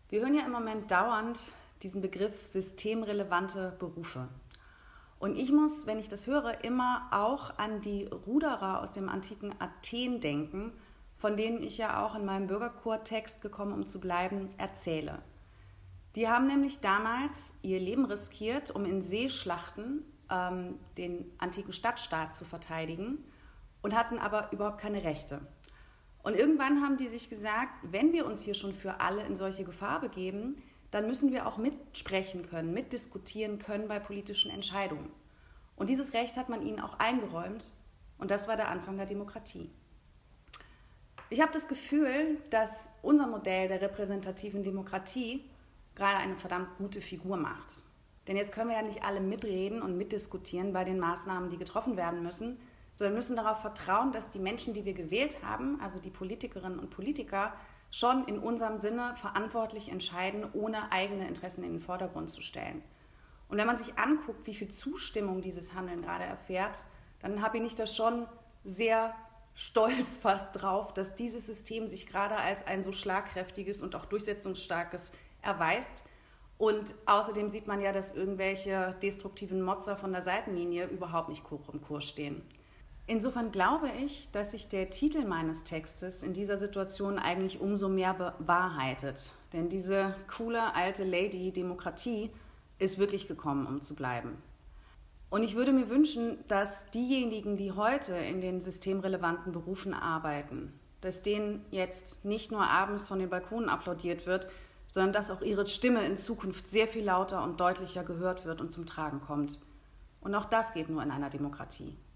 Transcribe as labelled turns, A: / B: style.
A: Wir hören ja im Moment dauernd diesen Begriff systemrelevante Berufe. Und ich muss, wenn ich das höre, immer auch an die Ruderer aus dem antiken Athen denken, von denen ich ja auch in meinem Bürgerchor-Text gekommen, um zu bleiben, erzähle. Die haben nämlich damals ihr Leben riskiert, um in Seeschlachten den antiken Stadtstaat zu verteidigen und hatten aber überhaupt keine Rechte. Und irgendwann haben die sich gesagt, wenn wir uns hier schon für alle in solche Gefahr begeben, dann müssen wir auch mitsprechen können, mitdiskutieren können bei politischen Entscheidungen. Und dieses Recht hat man ihnen auch eingeräumt und das war der Anfang der Demokratie. Ich habe das Gefühl, dass unser Modell der repräsentativen Demokratie gerade eine verdammt gute Figur macht. Denn jetzt können wir ja nicht alle mitreden und mitdiskutieren bei den Maßnahmen, die getroffen werden müssen, sondern müssen darauf vertrauen, dass die Menschen, die wir gewählt haben, also die Politikerinnen und Politiker, schon in unserem Sinne verantwortlich entscheiden, ohne eigene Interessen in den Vordergrund zu stellen. Und wenn man sich anguckt, wie viel Zustimmung dieses Handeln gerade erfährt, dann bin ich da schon sehr stolz fast drauf, dass dieses System sich gerade als ein so schlagkräftiges und auch durchsetzungsstarkes erweist. Und außerdem sieht man ja, dass irgendwelche destruktiven Motzer von der Seitenlinie überhaupt nicht hoch im Kurs stehen. Insofern glaube ich, dass sich der Titel meines Textes in dieser Situation eigentlich umso mehr bewahrheitet. Denn diese coole alte Lady Demokratie ist wirklich gekommen, um zu bleiben. Und ich würde mir wünschen, dass diejenigen, die heute in den systemrelevanten Berufen arbeiten, dass denen jetzt nicht nur abends von den Balkonen applaudiert wird, sondern dass auch ihre Stimme in Zukunft sehr viel lauter und deutlicher gehört wird und zum Tragen kommt. Und auch das geht nur in einer Demokratie.